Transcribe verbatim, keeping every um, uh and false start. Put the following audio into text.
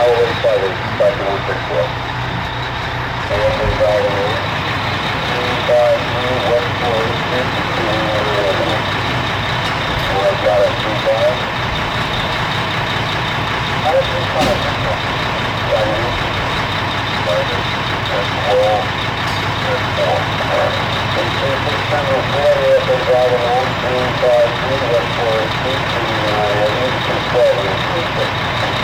Highway five eight, back to one six four. Highway five eight, two five three, West forty Street, oh, I got it, three five. I have three five, five eight, five eight, that's four, that's four. eighteen six seven four, F A driving on, two five three, West forty Street, two five three, twelve, three six.